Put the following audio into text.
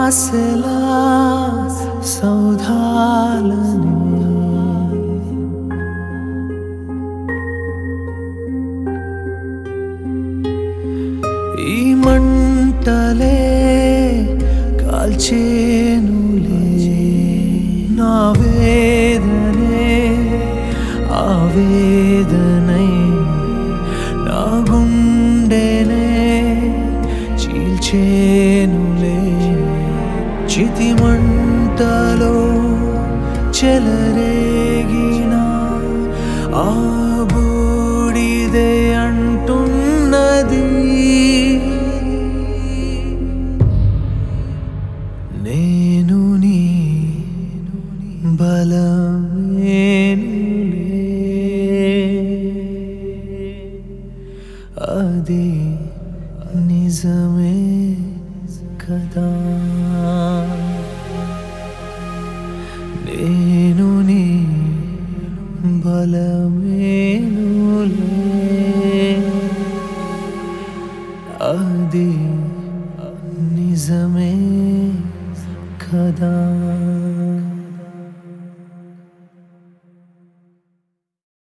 ఆశలా సౌధాలని ఈ మంటలే కాల్చేనులే నా వేదనే ఆవేదనై నా గుండెనే చీల్చేనులే చితి మంటలో చెలరేగిన ఆ బూడిదే అంటున్నది నేను నీ బలమేనులే అది నిజమే కదా నేను నీ బలమే